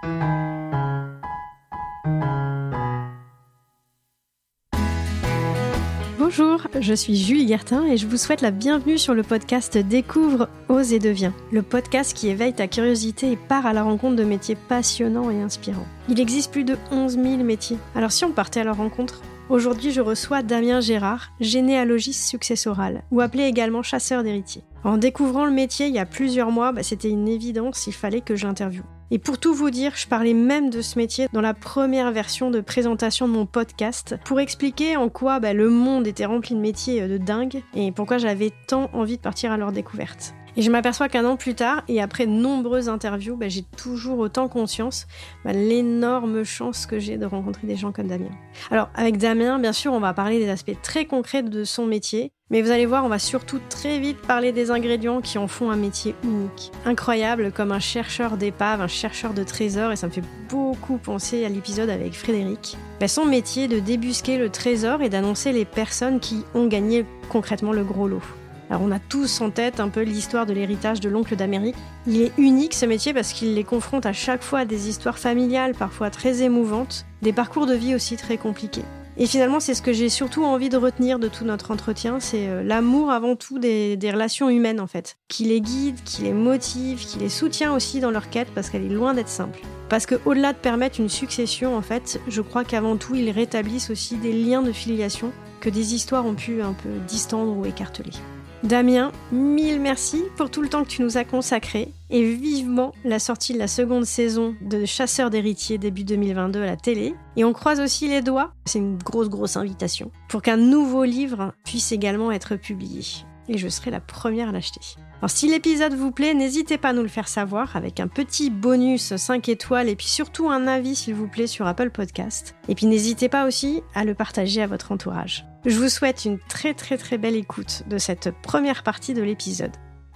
Bonjour, je suis Julie Guertin et je vous souhaite la bienvenue sur le podcast Découvre, ose et deviens, le podcast qui éveille ta curiosité et part à la rencontre de métiers passionnants et inspirants. Il existe plus de 11 000 métiers, alors si on partait à leur rencontre? Aujourd'hui, je reçois Damien Gérard, généalogiste successoral, ou appelé également chasseur d'héritiers. En découvrant le métier il y a plusieurs mois, c'était une évidence, il fallait que je l'interviewe. Et pour tout vous dire, je parlais même de ce métier dans la première version de présentation de mon podcast pour expliquer en quoi le monde était rempli de métiers de dingue et pourquoi j'avais tant envie de partir à leur découverte. Et je m'aperçois qu'un an plus tard, et après de nombreuses interviews, j'ai toujours autant conscience l'énorme chance que j'ai de rencontrer des gens comme Damien. Alors, avec Damien, bien sûr, on va parler des aspects très concrets de son métier, mais vous allez voir, on va surtout très vite parler des ingrédients qui en font un métier unique. Incroyable, comme un chercheur d'épave, un chercheur de trésors, et ça me fait beaucoup penser à l'épisode avec Frédéric. Son métier de débusquer le trésor et d'annoncer les personnes qui ont gagné concrètement le gros lot. Alors on a tous en tête un peu l'histoire de l'héritage de l'oncle d'Amérique. Il est unique ce métier parce qu'il les confronte à chaque fois à des histoires familiales, parfois très émouvantes, des parcours de vie aussi très compliqués. Et finalement, c'est ce que j'ai surtout envie de retenir de tout notre entretien, c'est l'amour avant tout des relations humaines en fait, qui les guide, qui les motive, qui les soutient aussi dans leur quête parce qu'elle est loin d'être simple. Parce qu'au-delà de permettre une succession, en fait, je crois qu'avant tout, ils rétablissent aussi des liens de filiation que des histoires ont pu un peu distendre ou écarteler. Damien, mille merci pour tout le temps que tu nous as consacré et vivement la sortie de la seconde saison de Chasseurs d'héritiers début 2022 à la télé. Et on croise aussi les doigts, c'est une grosse invitation, pour qu'un nouveau livre puisse également être publié. Et je serai la première à l'acheter. Alors si l'épisode vous plaît, n'hésitez pas à nous le faire savoir avec un petit bonus 5 étoiles et puis surtout un avis s'il vous plaît sur Apple Podcast. Et puis n'hésitez pas aussi à le partager à votre entourage. Je vous souhaite une très belle écoute de cette première partie de l'épisode.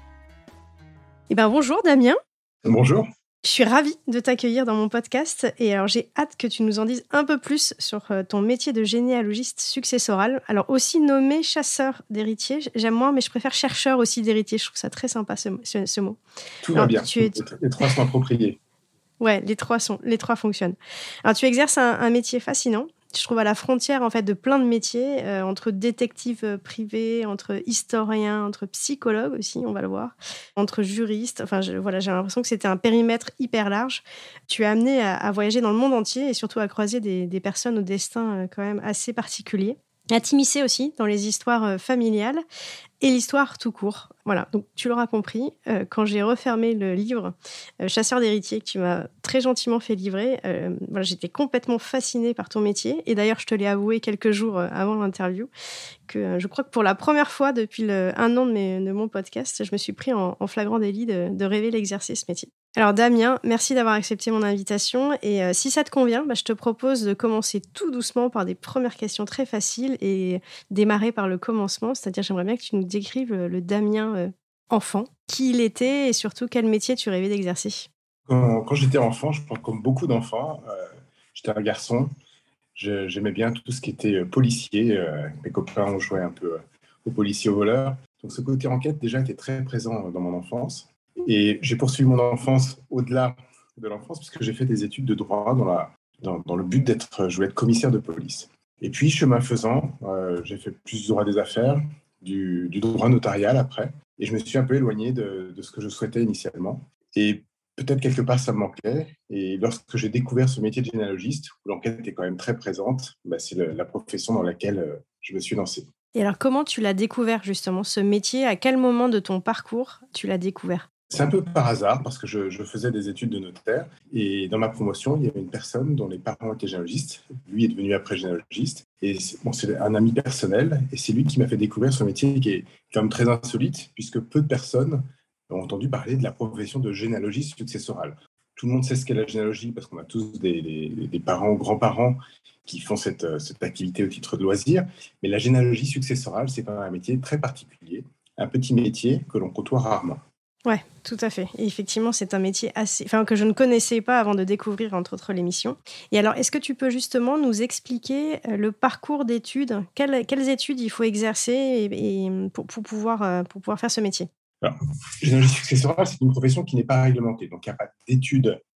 Bonjour Damien. Bonjour. Je suis ravie de t'accueillir dans mon podcast et alors j'ai hâte que tu nous en dises un peu plus sur ton métier de généalogiste successoral, alors aussi nommé chasseur d'héritiers. J'aime moins, mais je préfère chercheur aussi d'héritiers. Je trouve ça très sympa ce mot. Tout va bien. Les trois sont appropriés. Ouais, les trois fonctionnent. Alors tu exerces un métier fascinant. Je trouve à la frontière en fait de plein de métiers, entre détective privé, entre historien, entre psychologue aussi, on va le voir, entre juriste. Enfin, j'ai l'impression que c'était un périmètre hyper large. Tu es amené à voyager dans le monde entier et surtout à croiser des personnes au destin quand même assez particulier. À t'immiscer aussi dans les histoires familiales et l'histoire tout court. Voilà, donc tu l'auras compris, quand j'ai refermé le livre Chasseur d'héritiers que tu m'as très gentiment fait livrer, j'étais complètement fascinée par ton métier. Et d'ailleurs, je te l'ai avoué quelques jours avant l'interview, que je crois que pour la première fois depuis un an de mon podcast, je me suis pris en flagrant délit de rêver d'exercer ce métier. Alors Damien, merci d'avoir accepté mon invitation et si ça te convient, je te propose de commencer tout doucement par des premières questions très faciles et démarrer par le commencement, c'est-à-dire j'aimerais bien que tu nous décrives le Damien enfant, qui il était et surtout quel métier tu rêvais d'exercer. Quand j'étais enfant, je pense comme beaucoup d'enfants, j'étais un garçon, j'aimais bien tout ce qui était policier, mes copains ont joué un peu aux policiers, aux voleurs, donc ce côté enquête déjà était très présent dans mon enfance. Et j'ai poursuivi mon enfance au-delà de l'enfance puisque j'ai fait des études de droit dans le but je voulais être commissaire de police. Et puis, chemin faisant, j'ai fait plus du droit des affaires, du droit notarial après. Et je me suis un peu éloigné de ce que je souhaitais initialement. Et peut-être quelque part, ça me manquait. Et lorsque j'ai découvert ce métier de généalogiste, où l'enquête était quand même très présente, c'est la profession dans laquelle je me suis lancé. Et alors, comment tu l'as découvert justement, ce métier? À quel moment de ton parcours tu l'as découvert? C'est un peu par hasard parce que je faisais des études de notaire et dans ma promotion, il y avait une personne dont les parents étaient généalogistes. Lui est devenu après généalogiste et c'est un ami personnel et c'est lui qui m'a fait découvrir ce métier qui est quand même très insolite puisque peu de personnes ont entendu parler de la profession de généalogiste successoral. Tout le monde sait ce qu'est la généalogie parce qu'on a tous des parents ou grands-parents qui font cette activité au titre de loisir, mais la généalogie successorale, c'est quand même un métier très particulier, un petit métier que l'on côtoie rarement. Ouais, tout à fait. Et effectivement, c'est un métier que je ne connaissais pas avant de découvrir, entre autres, l'émission. Et alors, est-ce que tu peux justement nous expliquer le parcours d'études? Quelles études il faut exercer pour pouvoir faire ce métier? Alors, généalogie successorale, c'est une profession qui n'est pas réglementée. Donc, il n'y a pas d'études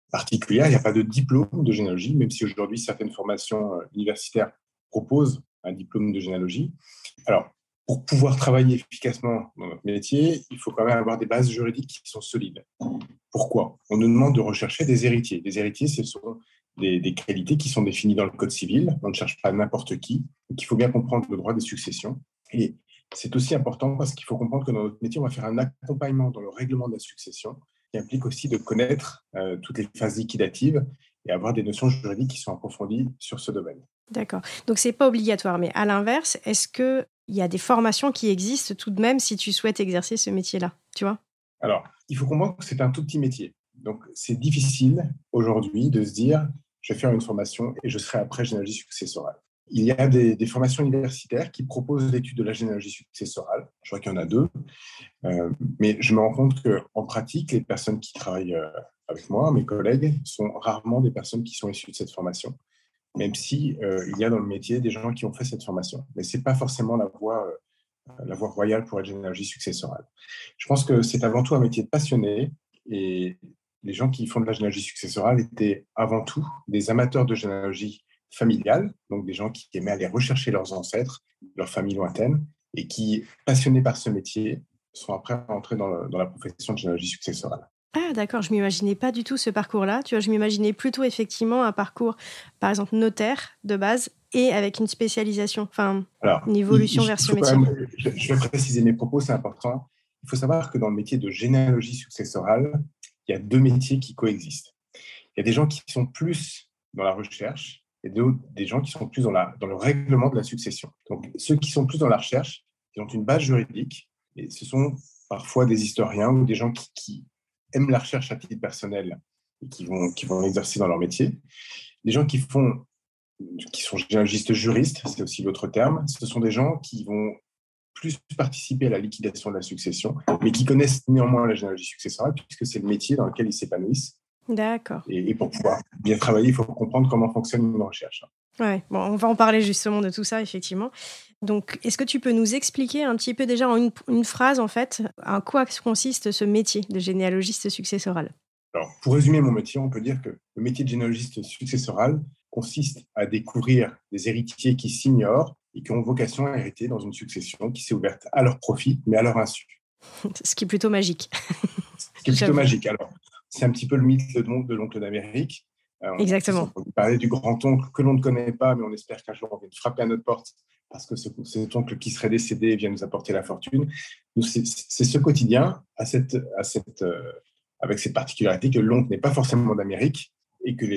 particulière. Il n'y a pas de diplôme de généalogie, même si aujourd'hui certaines formations universitaires proposent un diplôme de généalogie. Alors, pour pouvoir travailler efficacement dans notre métier, il faut quand même avoir des bases juridiques qui sont solides. Pourquoi ? On nous demande de rechercher des héritiers. Des héritiers, ce sont des qualités qui sont définies dans le Code civil. On ne cherche pas n'importe qui. Donc, il faut bien comprendre le droit des successions. Et c'est aussi important parce qu'il faut comprendre que dans notre métier, on va faire un accompagnement dans le règlement de la succession qui implique aussi de connaître toutes les phases liquidatives et avoir des notions juridiques qui sont approfondies sur ce domaine. D'accord. Donc, ce n'est pas obligatoire. Mais à l'inverse, est-ce qu'il y a des formations qui existent tout de même si tu souhaites exercer ce métier-là, tu vois ? Alors, il faut comprendre que c'est un tout petit métier. Donc, c'est difficile aujourd'hui de se dire je vais faire une formation et je serai après généalogie successorale. Il y a des formations universitaires qui proposent l'étude de la généalogie successorale. Je vois qu'il y en a 2. Mais je me rends compte qu'en pratique, les personnes qui travaillent avec moi, mes collègues, sont rarement des personnes qui sont issues de cette formation, même si il y a dans le métier des gens qui ont fait cette formation. Mais ce n'est pas forcément la voie royale pour être généalogie successorale. Je pense que c'est avant tout un métier de passionné et les gens qui font de la généalogie successorale étaient avant tout des amateurs de généalogie familiale, donc des gens qui aimaient aller rechercher leurs ancêtres, leurs familles lointaines, et qui, passionnés par ce métier, sont après rentrés dans la profession de généalogie successorale. Ah d'accord, je m'imaginais pas du tout ce parcours-là. Tu vois, je m'imaginais plutôt effectivement un parcours, par exemple, notaire de base et avec une spécialisation, enfin, Alors, une évolution vers ce métier. Je vais préciser mes propos, c'est important. Il faut savoir que dans le métier de généalogie successorale, il y a 2 métiers qui coexistent. Il y a des gens qui sont plus dans la recherche et des gens qui sont plus dans le règlement de la succession. Donc, ceux qui sont plus dans la recherche, ils ont une base juridique et ce sont parfois des historiens ou des gens qui aiment la recherche à titre personnel et qui vont l'exercer dans leur métier. Les gens qui sont généalogistes juristes, c'est aussi l'autre terme, ce sont des gens qui vont plus participer à la liquidation de la succession, mais qui connaissent néanmoins la généalogie successorale puisque c'est le métier dans lequel ils s'épanouissent. D'accord. Et pour pouvoir bien travailler, il faut comprendre comment fonctionne une recherche. Ouais, bon, on va en parler justement de tout ça, effectivement. Donc, est-ce que tu peux nous expliquer un petit peu déjà en une phrase, en fait, en quoi consiste ce métier de généalogiste successoral ? Alors, pour résumer mon métier, on peut dire que le métier de généalogiste successoral consiste à découvrir des héritiers qui s'ignorent et qui ont vocation à hériter dans une succession qui s'est ouverte à leur profit, mais à leur insu. Ce qui est plutôt magique. Ce qui est plutôt magique. Alors, c'est un petit peu le mythe de l'oncle d'Amérique. Exactement. On peut parler du grand-oncle que l'on ne connaît pas, mais on espère qu'un jour on vienne frapper à notre porte parce que cet oncle qui serait décédé vient nous apporter la fortune. Donc, c'est ce quotidien avec cette particularité que l'oncle n'est pas forcément d'Amérique et que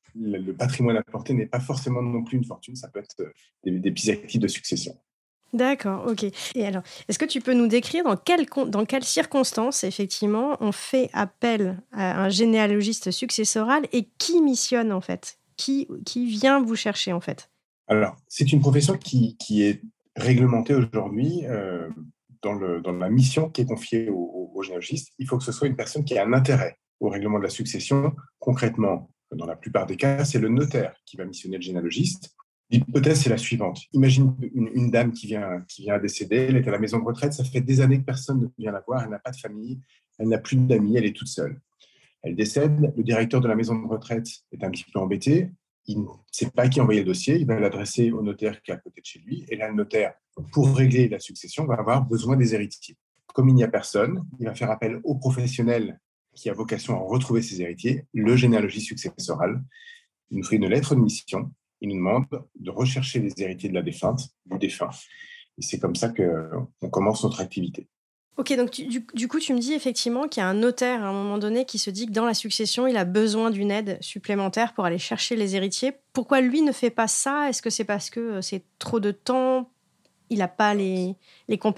le patrimoine apporté n'est pas forcément non plus une fortune. Ça peut être des petits actifs de succession. D'accord, ok. Et alors, est-ce que tu peux nous décrire dans quelles circonstances, effectivement, on fait appel à un généalogiste successoral et qui missionne, en fait ? Qui vient vous chercher, en fait ? Alors, c'est une profession qui est réglementée aujourd'hui dans la mission qui est confiée aux généalogistes. Il faut que ce soit une personne qui a un intérêt au règlement de la succession. Concrètement, dans la plupart des cas, c'est le notaire qui va missionner le généalogiste. L'hypothèse, c'est la suivante. Imagine une dame qui vient à décéder, elle est à la maison de retraite, ça fait des années que personne ne vient la voir, elle n'a pas de famille, elle n'a plus d'amis, elle est toute seule. Elle décède, le directeur de la maison de retraite est un petit peu embêté, il ne sait pas qui envoyer le dossier, il va l'adresser au notaire qui est à côté de chez lui, et là, le notaire, pour régler la succession, va avoir besoin des héritiers. Comme il n'y a personne, il va faire appel au professionnel qui a vocation à retrouver ses héritiers, le généalogiste successoral. Il nous fait une lettre de mission. Il nous demande de rechercher les héritiers de la défunte, du défunt. Et c'est comme ça qu'on commence notre activité. Ok, donc du coup, tu me dis effectivement qu'il y a un notaire à un moment donné qui se dit que dans la succession, il a besoin d'une aide supplémentaire pour aller chercher les héritiers. Pourquoi lui ne fait pas ça ? Est-ce que c'est parce que c'est trop de temps ? Il n'a pas les compétences ?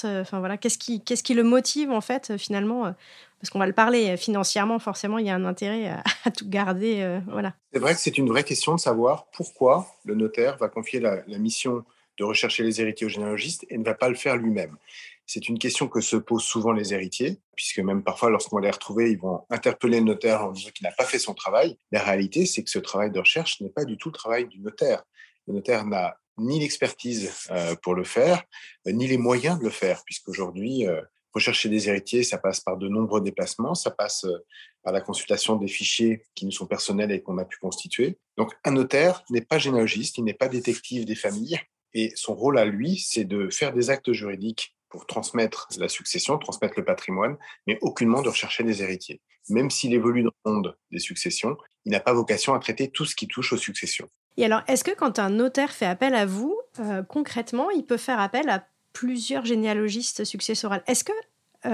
Enfin voilà, qu'est-ce qui le motive en fait finalement ? Parce qu'on va le parler financièrement, forcément, il y a un intérêt à tout garder. Voilà. C'est vrai que c'est une vraie question de savoir pourquoi le notaire va confier la mission de rechercher les héritiers au généalogiste et ne va pas le faire lui-même. C'est une question que se posent souvent les héritiers, puisque même parfois, lorsqu'on va les retrouver, ils vont interpeller le notaire en disant qu'il n'a pas fait son travail. La réalité, c'est que ce travail de recherche n'est pas du tout le travail du notaire. Le notaire n'a ni l'expertise pour le faire, ni les moyens de le faire, puisqu'aujourd'hui, rechercher des héritiers, ça passe par de nombreux déplacements, ça passe par la consultation des fichiers qui nous sont personnels et qu'on a pu constituer. Donc, un notaire n'est pas généalogiste, il n'est pas détective des familles. Et son rôle à lui, c'est de faire des actes juridiques pour transmettre la succession, transmettre le patrimoine, mais aucunement de rechercher des héritiers. Même s'il évolue dans le monde des successions, il n'a pas vocation à traiter tout ce qui touche aux successions. Et alors, est-ce que quand un notaire fait appel à vous, concrètement, il peut faire appel à plusieurs généalogistes successorales? Est-ce que,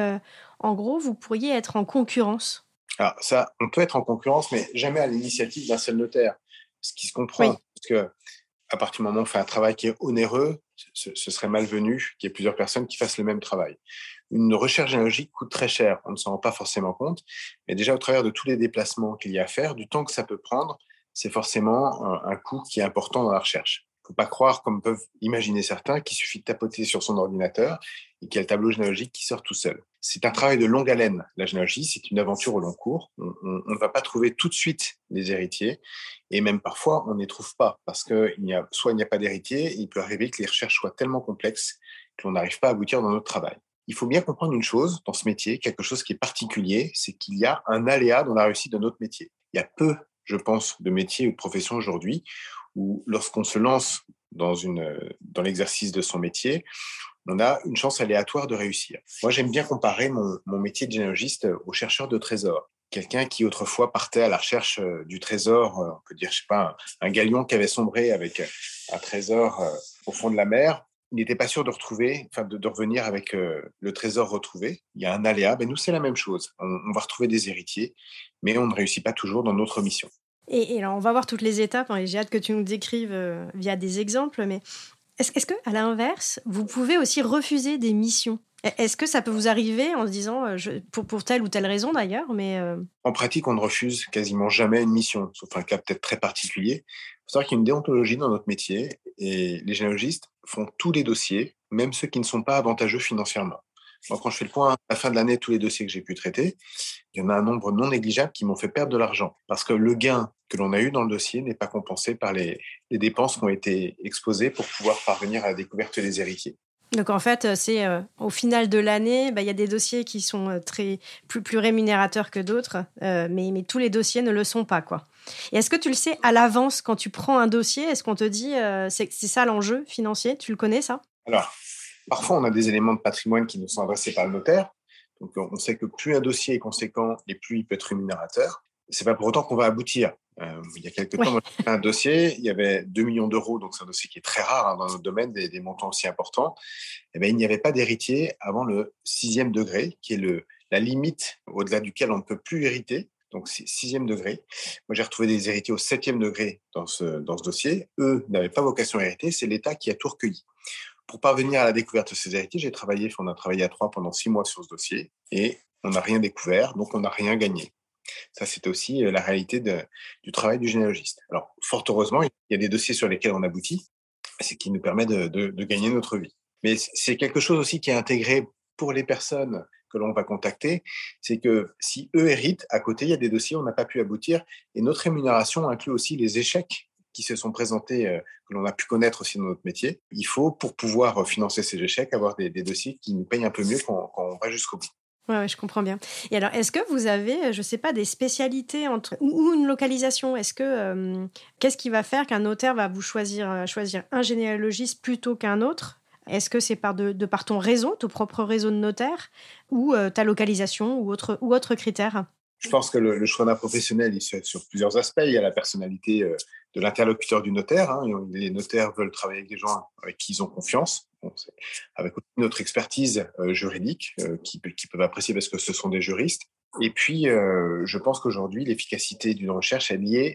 en gros, vous pourriez être en concurrence? Alors ça, on peut être en concurrence, mais jamais à l'initiative d'un seul notaire, ce qui se comprend. Oui. Parce que à partir du moment où on fait un travail qui est onéreux, ce serait malvenu qu'il y ait plusieurs personnes qui fassent le même travail. Une recherche généalogique coûte très cher, on ne s'en rend pas forcément compte, mais déjà au travers de tous les déplacements qu'il y a à faire, du temps que ça peut prendre, c'est forcément un coût qui est important dans la recherche. Il ne faut pas croire, comme peuvent imaginer certains, qu'il suffit de tapoter sur son ordinateur et qu'il y a le tableau généalogique qui sort tout seul. C'est un travail de longue haleine. La généalogie, c'est une aventure au long cours. On ne va pas trouver tout de suite les héritiers. Et même parfois, on ne les trouve pas parce que soit il n'y a pas d'héritier, il peut arriver que les recherches soient tellement complexes qu'on n'arrive pas à aboutir dans notre travail. Il faut bien comprendre une chose dans ce métier, quelque chose qui est particulier, c'est qu'il y a un aléa dans la réussite de notre métier. Il y a peu, je pense, de métiers ou de professions aujourd'hui où lorsqu'on se lance dans l'exercice de son métier, on a une chance aléatoire de réussir. Moi, j'aime bien comparer mon métier de généalogiste au chercheur de trésors. Quelqu'un qui autrefois partait à la recherche du trésor, on peut dire, je sais pas, un galion qui avait sombré avec un trésor au fond de la mer, il n'était pas sûr de revenir avec le trésor retrouvé. Il y a un aléa. Ben nous, c'est la même chose. On va retrouver des héritiers, mais on ne réussit pas toujours dans notre mission. Et alors, on va voir toutes les étapes, hein, et j'ai hâte que tu nous décrives via des exemples, mais est-ce que, à l'inverse, vous pouvez aussi refuser des missions? Est-ce que ça peut vous arriver en se disant, pour telle ou telle raison d'ailleurs, mais En pratique, on ne refuse quasiment jamais une mission, sauf un cas peut-être très particulier. Il faut savoir qu'il y a une déontologie dans notre métier et les généalogistes font tous les dossiers, même ceux qui ne sont pas avantageux financièrement. Moi, quand je fais le point à la fin de l'année, tous les dossiers que j'ai pu traiter, il y en a un nombre non négligeable qui m'ont fait perdre de l'argent parce que le gain que l'on a eu dans le dossier n'est pas compensé par les dépenses qui ont été exposées pour pouvoir parvenir à la découverte des héritiers. donc en fait, c'est au final de l'année, il y a des dossiers qui sont plus rémunérateurs que d'autres, mais tous les dossiers ne le sont pas, quoi. Et est-ce que tu le sais à l'avance quand tu prends un dossier? Est-ce qu'on te dit c'est ça l'enjeu financier? Tu le connais, ça? Alors, parfois, on a des éléments de patrimoine qui nous sont adressés par le notaire. Donc, on sait que plus un dossier est conséquent et plus il peut être rémunérateur. C'est pas pour autant qu'on va aboutir. Il y a quelques temps, moi, j'ai fait un dossier, il y avait 2 millions d'euros, donc c'est un dossier qui est très rare dans notre domaine, des montants aussi importants. Eh bien, il n'y avait pas d'héritier avant le 6e degré, qui est la limite au-delà duquel on ne peut plus hériter. Donc, c'est 6e degré. Moi, j'ai retrouvé des héritiers au 7e degré dans ce dossier. Eux n'avaient pas vocation à hériter, c'est l'État qui a tout recueilli. Pour parvenir à la découverte de ces héritiers, on a travaillé à 3 pendant 6 mois sur ce dossier et on n'a rien découvert, donc on n'a rien gagné. Ça, c'était aussi la réalité du travail du généalogiste. Alors, fort heureusement, il y a des dossiers sur lesquels on aboutit, ce qui nous permet de gagner notre vie. Mais c'est quelque chose aussi qui est intégré pour les personnes que l'on va contacter, c'est que si eux héritent, à côté, il y a des dossiers où on n'a pas pu aboutir et notre rémunération inclut aussi les échecs qui se sont présentés, que l'on a pu connaître aussi dans notre métier. Il faut, pour pouvoir financer ces échecs, avoir des dossiers qui nous payent un peu mieux quand on va jusqu'au bout. Ouais, je comprends bien. Et alors, est-ce que vous avez, je sais pas, des spécialités ou une localisation? Est-ce que qu'est-ce qui va faire qu'un notaire va vous choisir un généalogiste plutôt qu'un autre? Est-ce que c'est par ton réseau, ton propre réseau de notaires, ou ta localisation ou autre critère? Je pense que le choix d'un professionnel, il se fait sur plusieurs aspects. Il y a la personnalité de l'interlocuteur du notaire. Hein. Les notaires veulent travailler avec des gens avec qui ils ont confiance. Bon, avec aussi notre expertise juridique qui peuvent apprécier parce que ce sont des juristes. Et puis, je pense qu'aujourd'hui, l'efficacité d'une recherche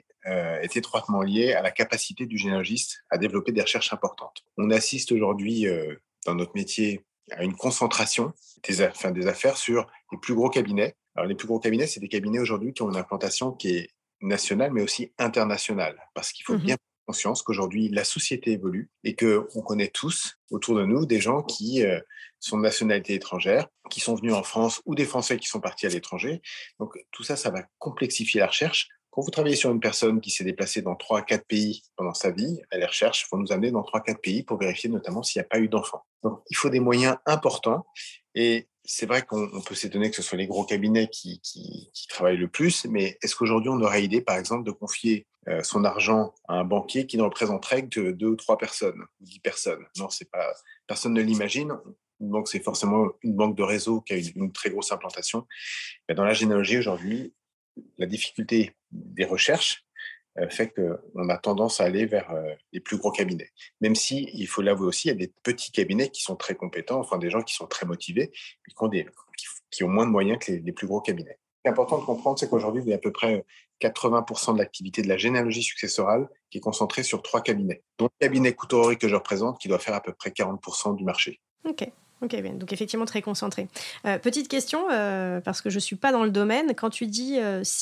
est étroitement liée à la capacité du généalogiste à développer des recherches importantes. On assiste aujourd'hui dans notre métier à une concentration des affaires sur les plus gros cabinets. Alors, les plus gros cabinets, c'est des cabinets aujourd'hui qui ont une implantation qui est nationale, mais aussi internationale, parce qu'il faut bien prendre conscience qu'aujourd'hui, la société évolue et qu'on connaît tous autour de nous des gens qui sont de nationalité étrangère, qui sont venus en France ou des Français qui sont partis à l'étranger. Donc, tout ça, ça va complexifier la recherche. Quand vous travaillez sur une personne qui s'est déplacée dans 3 à 4 pays pendant sa vie, les recherches vont nous amener dans 3 à 4 pays pour vérifier notamment s'il n'y a pas eu d'enfant. Donc, il faut des moyens importants et c'est vrai qu'on peut s'étonner que ce soit les gros cabinets qui travaillent le plus, mais est-ce qu'aujourd'hui, on aurait idée, par exemple, de confier son argent à un banquier qui ne représenterait que 2 ou 3 personnes, ou 10 personnes? Non, c'est pas, personne ne l'imagine. Une banque, c'est forcément une banque de réseau qui a une très grosse implantation. Mais dans la généalogie, aujourd'hui, la difficulté des recherches fait qu'on a tendance à aller vers les plus gros cabinets. Même si, il faut l'avouer aussi, il y a des petits cabinets qui sont très compétents, enfin des gens qui sont très motivés, mais qui ont moins de moyens que les plus gros cabinets. Ce qui est important de comprendre, c'est qu'aujourd'hui, il y a à peu près 80% de l'activité de la généalogie successorale qui est concentrée sur 3 cabinets, dont le cabinet Couturori que je représente, qui doit faire à peu près 40% du marché. Ok. Ok, bien. Donc effectivement très concentré. Petite question, parce que je ne suis pas dans le domaine. Quand tu dis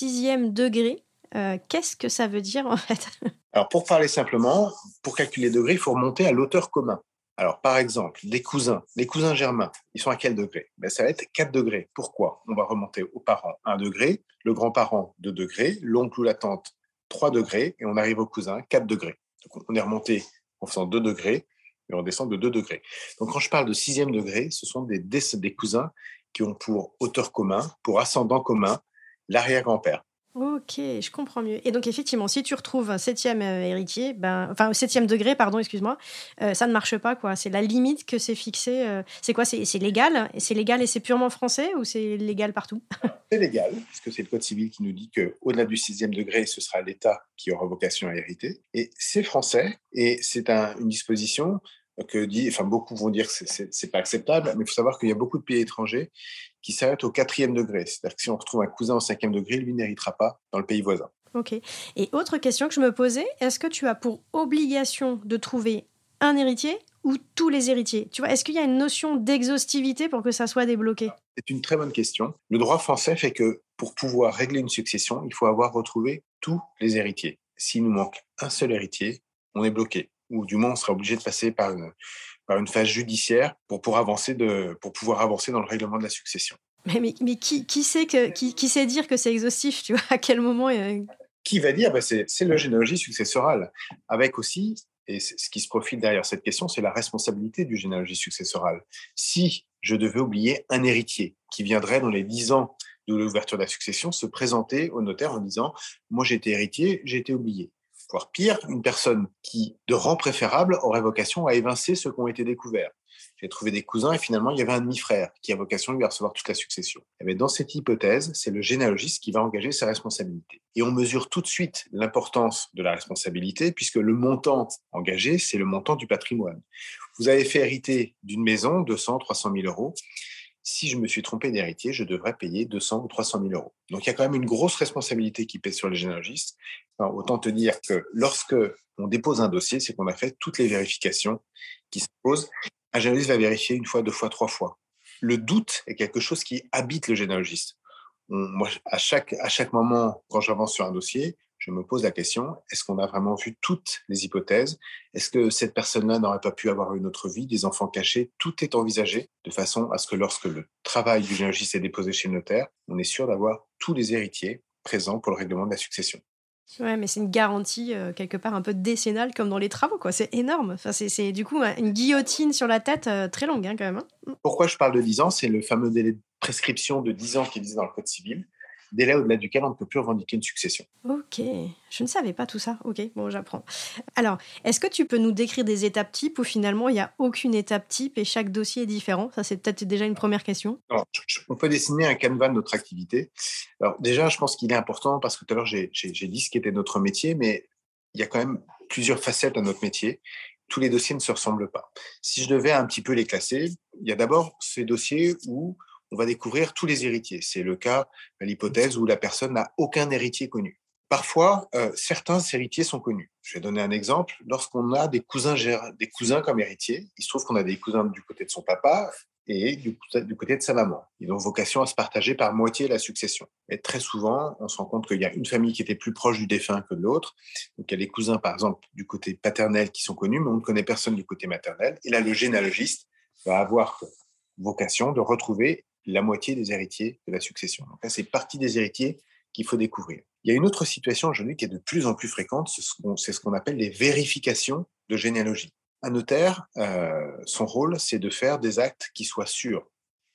6e degré, qu'est-ce que ça veut dire en fait? Alors, pour parler simplement, pour calculer les degrés, il faut remonter à l'auteur commun. Alors, par exemple, les cousins germains, ils sont à quel degré? Ça va être 4 degrés. Pourquoi? On va remonter aux parents 1 degré, le grand-parent 2 degrés, l'oncle ou la tante 3 degrés, et on arrive aux cousins 4 degrés. Donc, on est remonté en faisant 2 degrés, et on descend de 2 degrés. Donc, quand je parle de 6e degré, ce sont des cousins qui ont pour auteur commun, pour ascendant commun, l'arrière-grand-père. Ok, je comprends mieux. Et donc effectivement, si tu retrouves un 7e héritier, enfin 7e degré, pardon, excuse-moi, ça ne marche pas, quoi. C'est la limite que c'est fixé. C'est quoi? C'est légal? C'est légal et c'est purement français ou c'est légal partout? C'est légal, puisque c'est le Code civil qui nous dit qu'au-delà du 6e degré, ce sera l'État qui aura vocation à hériter. Et c'est français, et c'est une disposition beaucoup vont dire que c'est pas acceptable, mais il faut savoir qu'il y a beaucoup de pays étrangers qui s'arrêtent au 4e degré. C'est-à-dire que si on retrouve un cousin au 5e degré, lui n'héritera pas dans le pays voisin. Ok. Et autre question que je me posais, est-ce que tu as pour obligation de trouver un héritier ou tous les héritiers? Tu vois, est-ce qu'il y a une notion d'exhaustivité pour que ça soit débloqué? C'est une très bonne question. Le droit français fait que pour pouvoir régler une succession, il faut avoir retrouvé tous les héritiers. S'il nous manque un seul héritier, on est bloqué. Ou du moins, on sera obligé de passer par une phase judiciaire pour pouvoir avancer dans le règlement de la succession. Mais qui sait dire que c'est exhaustif, tu vois? À quel moment Qui va dire? C'est la généalogie successorale. Avec aussi, et ce qui se profile derrière cette question, c'est la responsabilité du généalogie successorale. Si je devais oublier un héritier qui viendrait dans les 10 ans de l'ouverture de la succession se présenter au notaire en disant « moi j'ai été héritier, j'ai été oublié ». Voire pire, une personne qui, de rang préférable, aurait vocation à évincer ceux qui ont été découverts. J'ai trouvé des cousins et finalement, il y avait un demi-frère qui a vocation, lui, à recevoir toute la succession. Et bien, dans cette hypothèse, c'est le généalogiste qui va engager sa responsabilité. Et on mesure tout de suite l'importance de la responsabilité puisque le montant engagé, c'est le montant du patrimoine. Vous avez fait hériter d'une maison 200, 300 000 euros. Si je me suis trompé d'héritier, je devrais payer 200 ou 300 000 euros. Donc, il y a quand même une grosse responsabilité qui pèse sur les généalogistes. Enfin, autant te dire que lorsque on dépose un dossier, c'est qu'on a fait toutes les vérifications qui se posent. Un généalogiste va vérifier 1 fois, 2 fois, 3 fois. Le doute est quelque chose qui habite le généalogiste. Moi, à chaque moment, quand j'avance sur un dossier, je me pose la question, est-ce qu'on a vraiment vu toutes les hypothèses? Est-ce que cette personne-là n'aurait pas pu avoir une autre vie, des enfants cachés? Tout est envisagé de façon à ce que lorsque le travail du généalogiste est déposé chez le notaire, on est sûr d'avoir tous les héritiers présents pour le règlement de la succession. Ouais, mais c'est une garantie quelque part un peu décennale comme dans les travaux, quoi. C'est énorme. Enfin, c'est du coup une guillotine sur la tête très longue, hein, quand même. Hein. Pourquoi je parle de 10 ans? C'est le fameux délai de prescription de 10 ans qui est visé dans le Code civil, délai au-delà duquel on ne peut plus revendiquer une succession. Ok, je ne savais pas tout ça. Ok, bon, j'apprends. Alors, est-ce que tu peux nous décrire des étapes types où finalement il n'y a aucune étape type et chaque dossier est différent? Ça, c'est peut-être déjà une première question. Alors, on peut dessiner un canevas de notre activité. Alors déjà, je pense qu'il est important parce que tout à l'heure, j'ai dit ce qui était notre métier, mais il y a quand même plusieurs facettes à notre métier. Tous les dossiers ne se ressemblent pas. Si je devais un petit peu les classer, il y a d'abord ces dossiers où on va découvrir tous les héritiers. C'est le cas, l'hypothèse où la personne n'a aucun héritier connu. Parfois, certains héritiers sont connus. Je vais donner un exemple. Lorsqu'on a des cousins comme héritiers, il se trouve qu'on a des cousins du côté de son papa et du côté de sa maman. Ils ont vocation à se partager par moitié la succession. Et très souvent, on se rend compte qu'il y a une famille qui était plus proche du défunt que de l'autre. Donc, il y a des cousins, par exemple, du côté paternel qui sont connus, mais on ne connaît personne du côté maternel. Et là, le généalogiste va avoir vocation de retrouver la moitié des héritiers de la succession. Donc là, c'est partie des héritiers qu'il faut découvrir. Il y a une autre situation aujourd'hui qui est de plus en plus fréquente, c'est ce qu'on appelle les vérifications de généalogie. Un notaire, son rôle, c'est de faire des actes qui soient sûrs.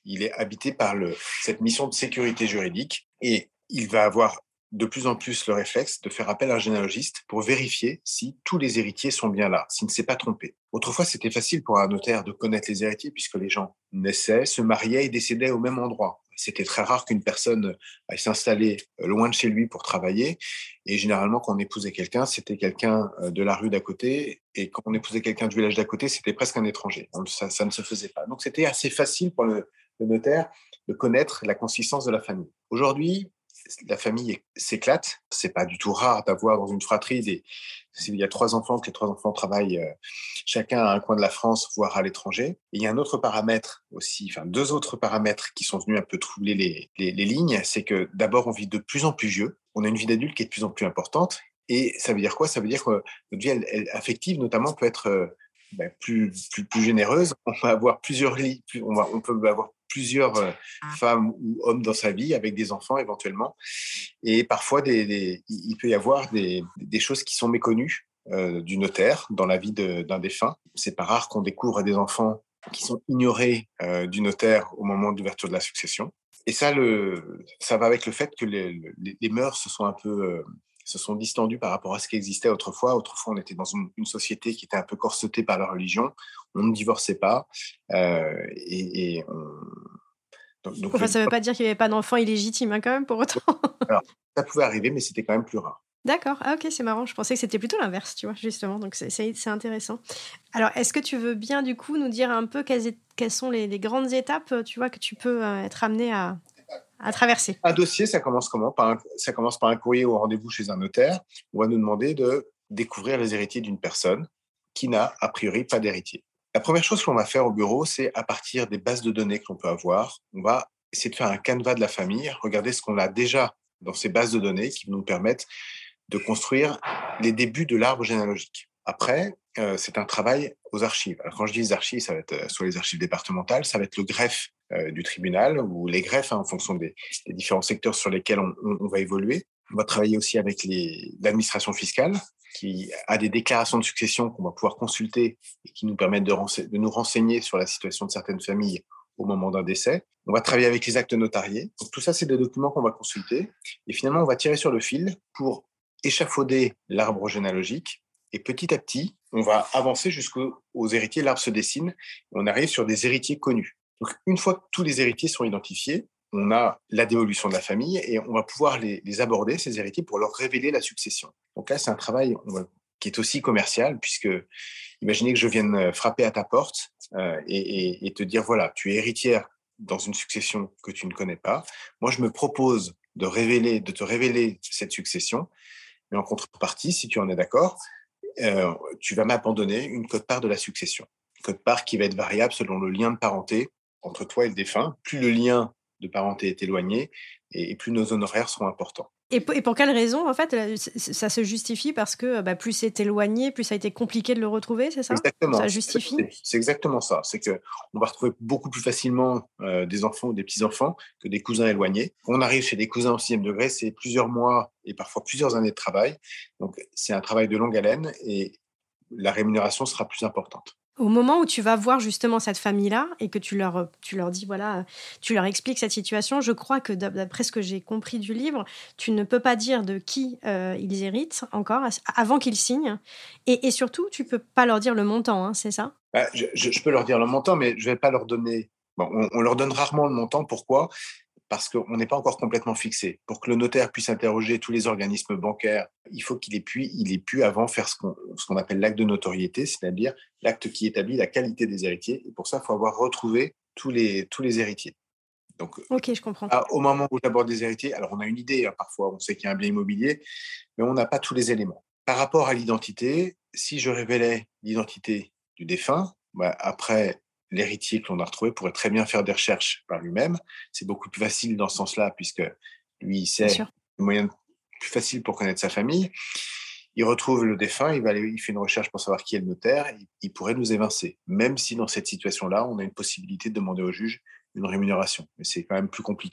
il est habité par cette mission de sécurité juridique et il va avoir de plus en plus le réflexe de faire appel à un généalogiste pour vérifier si tous les héritiers sont bien là, s'il ne s'est pas trompé. Autrefois, c'était facile pour un notaire de connaître les héritiers puisque les gens naissaient, se mariaient et décédaient au même endroit. C'était très rare qu'une personne aille s'installer loin de chez lui pour travailler. Et généralement, quand on épousait quelqu'un, c'était quelqu'un de la rue d'à côté. Et quand on épousait quelqu'un du village d'à côté, c'était presque un étranger. Ça ne se faisait pas. Donc, c'était assez facile pour le notaire de connaître la consistance de la famille. Aujourd'hui, la famille s'éclate. C'est pas du tout rare d'avoir dans une fratrie s'il y a 3 enfants, que les 3 enfants travaillent chacun à un coin de la France, voire à l'étranger. Et il y a un autre paramètre aussi, enfin 2 autres paramètres qui sont venus un peu troubler les lignes. C'est que d'abord, on vit de plus en plus vieux. On a une vie d'adulte qui est de plus en plus importante. Et ça veut dire quoi? Ça veut dire que notre vie affective, notamment, peut être plus généreuse. On va avoir plusieurs lits, on peut avoir plusieurs femmes ou hommes dans sa vie, avec des enfants éventuellement. Et parfois, il peut y avoir des choses qui sont méconnues du notaire dans la vie d'un défunt. C'est pas rare qu'on découvre des enfants qui sont ignorés du notaire au moment d'ouverture de la succession. Et ça va avec le fait que les mœurs se sont distendues par rapport à ce qui existait autrefois. Autrefois, on était dans une société qui était un peu corsetée par la religion. On ne divorçait pas. Enfin, ça ne veut pas dire qu'il n'y avait pas d'enfants illégitimes, hein, quand même, pour autant. Alors, ça pouvait arriver, mais c'était quand même plus rare. D'accord. Ah, ok, c'est marrant. Je pensais que c'était plutôt l'inverse, tu vois, justement. Donc, c'est intéressant. Alors, est-ce que tu veux bien, du coup, nous dire un peu quelles sont les grandes étapes, tu vois, que tu peux être amené à traverser? Un dossier, ça commence comment? Ça commence par un courrier ou un rendez-vous chez un notaire. On va nous demander de découvrir les héritiers d'une personne qui n'a, a priori, pas d'héritier. La première chose qu'on va faire au bureau, c'est à partir des bases de données que l'on peut avoir, on va essayer de faire un canevas de la famille, regarder ce qu'on a déjà dans ces bases de données qui nous permettent de construire les débuts de l'arbre généalogique. Après, c'est un travail aux archives. Alors, quand je dis les archives, ça va être soit les archives départementales, ça va être le greffe du tribunal ou les greffes en fonction des différents secteurs sur lesquels on va évoluer. On va travailler aussi avec l'administration fiscale qui a des déclarations de succession qu'on va pouvoir consulter et qui nous permettent de nous renseigner sur la situation de certaines familles au moment d'un décès. On va travailler avec les actes notariés. Donc, tout ça, c'est des documents qu'on va consulter. Et finalement, on va tirer sur le fil pour échafauder l'arbre généalogique. Et petit à petit, on va avancer jusqu'aux héritiers. L'arbre se dessine et on arrive sur des héritiers connus. Donc, une fois que tous les héritiers sont identifiés, on a la dévolution de la famille et on va pouvoir les aborder, ces héritiers, pour leur révéler la succession. Donc là, c'est un travail qui est aussi commercial, puisque imaginez que je vienne frapper à ta porte et te dire, voilà, tu es héritière dans une succession que tu ne connais pas. Moi, je me propose de te révéler cette succession, mais en contrepartie, si tu en es d'accord, tu vas m'abandonner une quote-part de la succession. Une quote-part qui va être variable selon le lien de parenté entre toi et le défunt. Plus le lien de parenté est éloigné et plus nos honoraires seront importants. Et pour quelle raison, en fait, ça se justifie parce que plus c'est éloigné, plus ça a été compliqué de le retrouver, c'est ça? Exactement. Ça justifie? C'est exactement ça. C'est qu'on va retrouver beaucoup plus facilement des enfants ou des petits-enfants que des cousins éloignés. Quand on arrive chez des cousins au 6e degré, c'est plusieurs mois et parfois plusieurs années de travail. Donc, c'est un travail de longue haleine et la rémunération sera plus importante. Au moment où tu vas voir justement cette famille-là et que tu leur dis, voilà, tu leur expliques cette situation, je crois que d'après ce que j'ai compris du livre, tu ne peux pas dire de qui ils héritent encore avant qu'ils signent. Et surtout, tu peux pas leur dire le montant, hein, c'est ça? Je peux leur dire le montant, mais je vais pas leur donner... Bon, on leur donne rarement le montant. Pourquoi? Parce qu'on n'est pas encore complètement fixé. Pour que le notaire puisse interroger tous les organismes bancaires, il faut qu'il ait pu avant faire ce qu'on appelle l'acte de notoriété, c'est-à-dire l'acte qui établit la qualité des héritiers. Et pour ça, il faut avoir retrouvé tous les héritiers. Donc, ok, je comprends. au moment où j'aborde des héritiers, alors on a une idée, hein, parfois on sait qu'il y a un bien immobilier, mais on n'a pas tous les éléments. Par rapport à l'identité, si je révélais l'identité du défunt, après, l'héritier que l'on a retrouvé pourrait très bien faire des recherches par lui-même. C'est beaucoup plus facile dans ce sens-là, puisque lui, il sait le moyen plus facile pour connaître sa famille. Il retrouve le défunt, il fait une recherche pour savoir qui est le notaire, il pourrait nous évincer, même si dans cette situation-là, on a une possibilité de demander au juge une rémunération. Mais c'est quand même plus compliqué.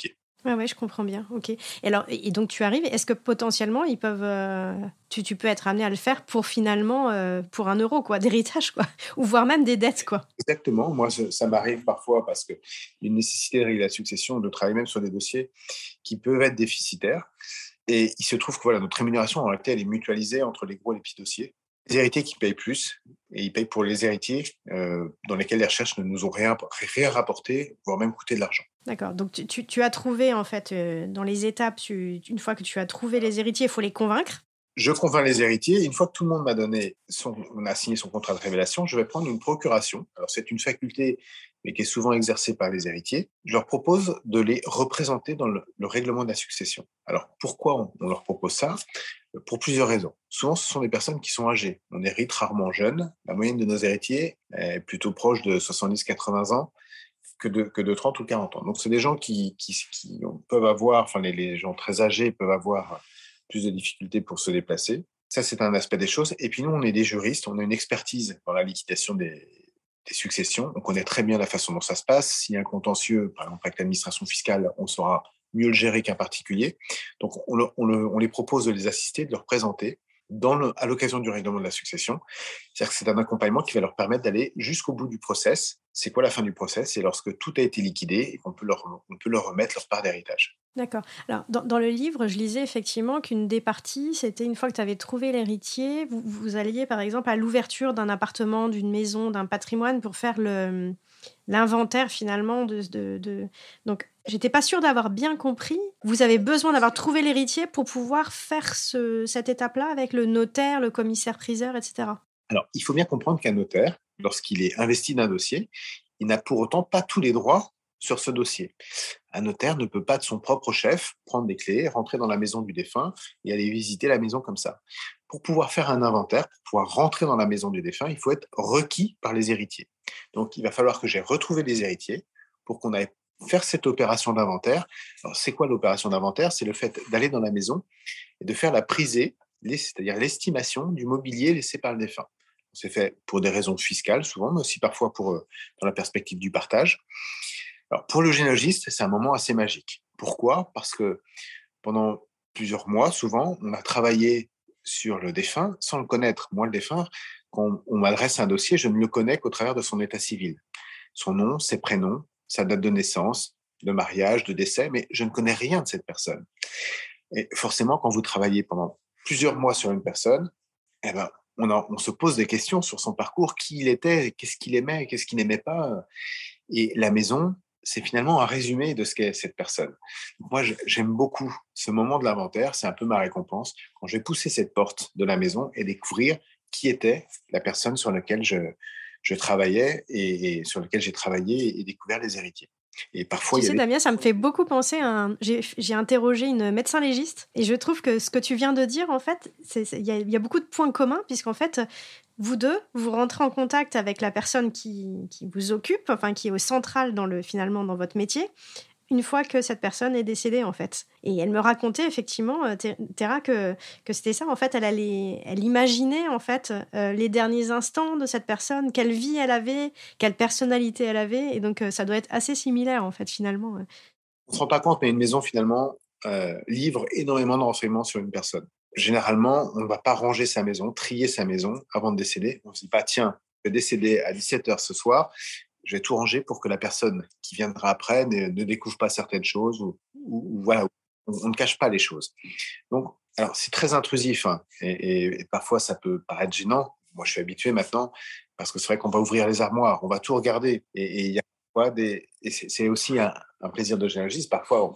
Ouais, ouais, je comprends bien. OK. Et donc tu arrives, est-ce que potentiellement ils peuvent, tu peux être amené à le faire pour finalement, pour 1 € quoi, d'héritage quoi, ou voire même des dettes quoi? Exactement. Moi, ça m'arrive parfois parce qu'il y a une nécessité de régler la succession, de travailler même sur des dossiers qui peuvent être déficitaires. Et il se trouve que voilà, notre rémunération, en réalité, elle est mutualisée entre les gros et les petits dossiers. Les héritiers qui payent plus, et ils payent pour les héritiers dans lesquels les recherches ne nous ont rien rapporté, voire même coûté de l'argent. D'accord, donc tu as trouvé en fait, dans les étapes, une fois que tu as trouvé les héritiers, il faut les convaincre? Je convainc les héritiers. Une fois que tout le monde m'a donné on a signé son contrat de révélation, je vais prendre une procuration. Alors, c'est une faculté, mais qui est souvent exercée par les héritiers. Je leur propose de les représenter dans le règlement de la succession. Alors, pourquoi on leur propose ça? Pour plusieurs raisons. Souvent, ce sont des personnes qui sont âgées. On hérite rarement jeune. La moyenne de nos héritiers est plutôt proche de 70-80 ans que de 30 ou 40 ans. Donc, c'est des gens qui peuvent avoir, enfin, les gens très âgés peuvent avoir plus de difficultés pour se déplacer. Ça, c'est un aspect des choses. Et puis nous, on est des juristes, on a une expertise dans la liquidation des successions. On connaît très bien la façon dont ça se passe. S'il y a un contentieux, par exemple avec l'administration fiscale, on saura mieux le gérer qu'un particulier. Donc, on les propose de les assister, de leur présenter à l'occasion du règlement de la succession. C'est-à-dire que c'est un accompagnement qui va leur permettre d'aller jusqu'au bout du process. C'est quoi la fin du process? C'est lorsque tout a été liquidé et qu'on peut on peut leur remettre leur part d'héritage. D'accord. Alors dans le livre, je lisais effectivement qu'une des parties, c'était une fois que tu avais trouvé l'héritier, vous alliez par exemple à l'ouverture d'un appartement, d'une maison, d'un patrimoine pour faire l'inventaire finalement donc j'étais pas sûre d'avoir bien compris. Vous avez besoin d'avoir trouvé l'héritier pour pouvoir faire cette étape-là avec le notaire, le commissaire-priseur, etc. Alors, il faut bien comprendre qu'un notaire, lorsqu'il est investi d'un dossier, il n'a pour autant pas tous les droits sur ce dossier. Un notaire ne peut pas de son propre chef prendre des clés, rentrer dans la maison du défunt et aller visiter la maison comme ça. Pour pouvoir faire un inventaire, pour pouvoir rentrer dans la maison du défunt, il faut être requis par les héritiers. Donc, il va falloir que j'ai retrouvé les héritiers pour qu'on aille faire cette opération d'inventaire. Alors, c'est quoi l'opération d'inventaire? C'est le fait d'aller dans la maison et de faire la prisée, c'est-à-dire l'estimation du mobilier laissé par le défunt. C'est fait pour des raisons fiscales souvent, mais aussi parfois dans la perspective du partage. Alors, pour le généalogiste, c'est un moment assez magique. Pourquoi? Parce que pendant plusieurs mois, souvent, on a travaillé sur le défunt sans le connaître. Moi, le défunt, quand on m'adresse un dossier, je ne le connais qu'au travers de son état civil. Son nom, ses prénoms, sa date de naissance, de mariage, de décès, mais je ne connais rien de cette personne. Et forcément, quand vous travaillez pendant plusieurs mois sur une personne, eh ben, on se pose des questions sur son parcours, qui il était, qu'est-ce qu'il aimait, qu'est-ce qu'il n'aimait pas. Et la maison, c'est finalement un résumé de ce qu'est cette personne. Donc moi, j'aime beaucoup ce moment de l'inventaire, c'est un peu ma récompense, quand je vais pousser cette porte de la maison et découvrir qui était la personne sur laquelle je travaillais et sur laquelle j'ai travaillé et découvert les héritiers. Et parfois, Tu il y sais, avait... Damien, ça me fait beaucoup penser j'ai interrogé une médecin légiste et je trouve que ce que tu viens de dire, en fait, il y a beaucoup de points communs puisqu'en fait, vous deux, vous rentrez en contact avec la personne qui vous occupe, enfin qui est au central finalement dans votre métier, une fois que cette personne est décédée, en fait. Et elle me racontait effectivement, Terra, que c'était ça. En fait, elle imaginait en fait les derniers instants de cette personne, quelle vie elle avait, quelle personnalité elle avait. Et donc, ça doit être assez similaire, en fait, finalement. On ne se rend pas compte, mais une maison, finalement, livre énormément de renseignements sur une personne. Généralement, on ne va pas ranger sa maison, trier sa maison avant de décéder. On ne se dit pas, tiens, je vais décéder à 17h ce soir, je vais tout ranger pour que la personne qui viendra après ne découvre pas certaines choses ou voilà, on ne cache pas les choses. Donc, alors, c'est très intrusif hein, et parfois, ça peut paraître gênant. Moi, je suis habitué maintenant parce que c'est vrai qu'on va ouvrir les armoires, on va tout regarder et il y a et c'est aussi un plaisir de généalogiste. Parfois,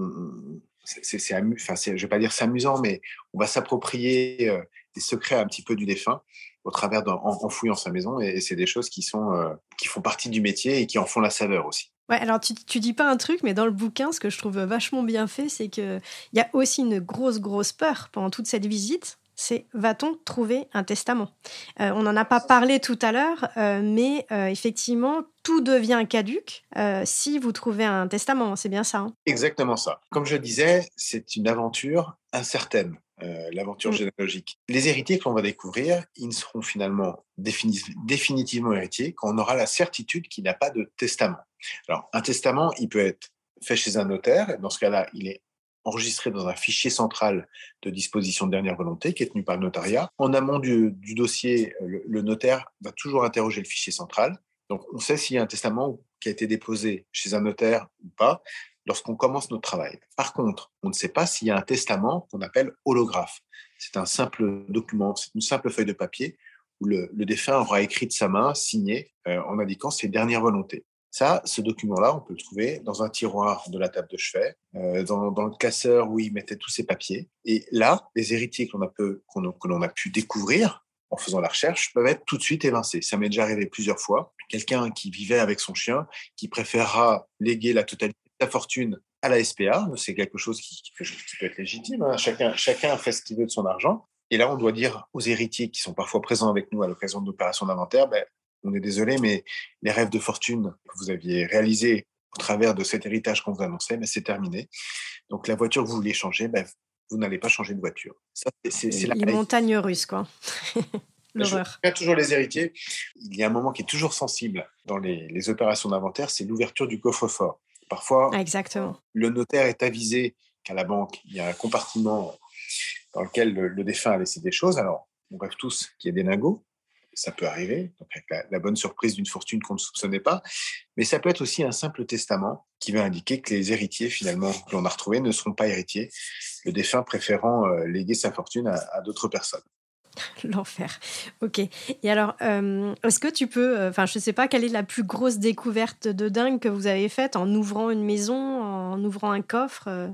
je vais pas dire c'est amusant, mais on va s'approprier des secrets un petit peu du défunt au travers en fouillant sa maison et c'est des choses qui font partie du métier et qui en font la saveur aussi. Ouais, alors tu dis pas un truc, mais dans le bouquin, ce que je trouve vachement bien fait, c'est qu'il y a aussi une grosse peur pendant toute cette visite, c'est va-t-on trouver un testament? On n'en a pas parlé tout à l'heure, mais effectivement, tout devient caduc si vous trouvez un testament, c'est bien ça, hein? Exactement ça. Comme je disais, c'est une aventure incertaine, l'aventure Mm. généalogique. Les héritiers que l'on va découvrir, ils ne seront finalement définitivement héritiers quand on aura la certitude qu'il n'y a pas de testament. Alors, un testament, il peut être fait chez un notaire. Et dans ce cas-là, il est enregistré dans un fichier central de disposition de dernière volonté qui est tenu par le notariat. En amont du dossier, le notaire va toujours interroger le fichier central. Donc, on sait s'il y a un testament qui a été déposé chez un notaire ou pas lorsqu'on commence notre travail. Par contre, on ne sait pas s'il y a un testament qu'on appelle holographe. C'est un simple document, c'est une simple feuille de papier où le défunt aura écrit de sa main, signé, en indiquant ses dernières volontés. Ça, ce document-là, on peut le trouver dans un tiroir de la table de chevet, dans le classeur où il mettait tous ses papiers. Et là, les héritiers que l'on a pu découvrir en faisant la recherche peuvent être tout de suite évincés. Ça m'est déjà arrivé plusieurs fois. Quelqu'un qui vivait avec son chien, qui préférera léguer la totalité de sa fortune à la SPA, c'est quelque chose qui peut être légitime. Hein. Chacun fait ce qu'il veut de son argent. Et là, on doit dire aux héritiers qui sont parfois présents avec nous à l'occasion de l'opération d'inventaire, on est désolé, mais les rêves de fortune que vous aviez réalisés au travers de cet héritage qu'on vous annonçait, c'est terminé. Donc, la voiture que vous vouliez changer, vous n'allez pas changer de voiture. Ça, c'est les montagnes russes, quoi. L'horreur. Je toujours les héritiers. Il y a un moment qui est toujours sensible dans les opérations d'inventaire, c'est l'ouverture du coffre-fort. Parfois, exactement. Le notaire est avisé qu'à la banque, il y a un compartiment dans lequel le défunt a laissé des choses. Alors, on rêve tous qu'il y ait des lingots. Ça peut arriver, donc avec la bonne surprise d'une fortune qu'on ne soupçonnait pas. Mais ça peut être aussi un simple testament qui va indiquer que les héritiers, finalement, que l'on a retrouvés, ne seront pas héritiers, le défunt préférant léguer sa fortune à d'autres personnes. L'enfer. Ok. Et alors, est-ce que tu peux... je ne sais pas, quelle est la plus grosse découverte de dingue que vous avez faite en ouvrant une maison, en ouvrant un coffre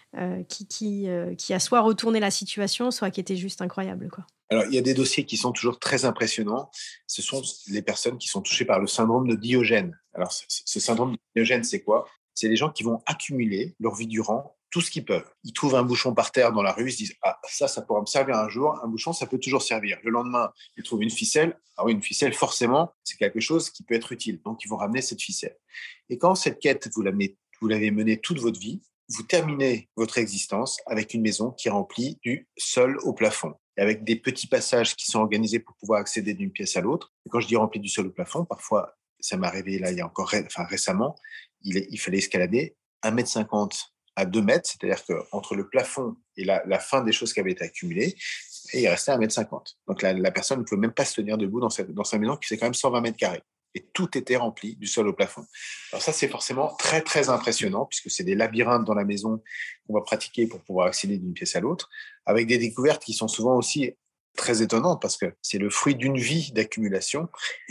qui a soit retourné la situation, soit qui était juste incroyable, quoi. Alors, il y a des dossiers qui sont toujours très impressionnants. Ce sont les personnes qui sont touchées par le syndrome de Diogène. Alors, ce syndrome de Diogène, c'est quoi ? C'est les gens qui vont accumuler leur vie durant tout ce qu'ils peuvent. Ils trouvent un bouchon par terre dans la rue, ils se disent « Ah, ça pourra me servir un jour. Un bouchon, ça peut toujours servir. » Le lendemain, ils trouvent une ficelle. Ah oui, une ficelle, forcément, c'est quelque chose qui peut être utile. Donc, ils vont ramener cette ficelle. Et quand cette quête, vous l'avez menée toute votre vie, vous terminez votre existence avec une maison qui est remplie du sol au plafond, et avec des petits passages qui sont organisés pour pouvoir accéder d'une pièce à l'autre. Et quand je dis rempli du sol au plafond, parfois, ça m'est arrivé là, récemment, il fallait escalader 1,50 m à 2 mètres, c'est-à-dire qu'entre le plafond et la fin des choses qui avaient été accumulées, et il restait 1,50 m. Donc la personne ne pouvait même pas se tenir debout dans sa maison qui fait quand même 120 mètres carrés. Et tout était rempli du sol au plafond. Alors ça, c'est forcément très, très impressionnant, puisque c'est des labyrinthes dans la maison qu'on va pratiquer pour pouvoir accéder d'une pièce à l'autre, avec des découvertes qui sont souvent aussi très étonnantes, parce que c'est le fruit d'une vie d'accumulation.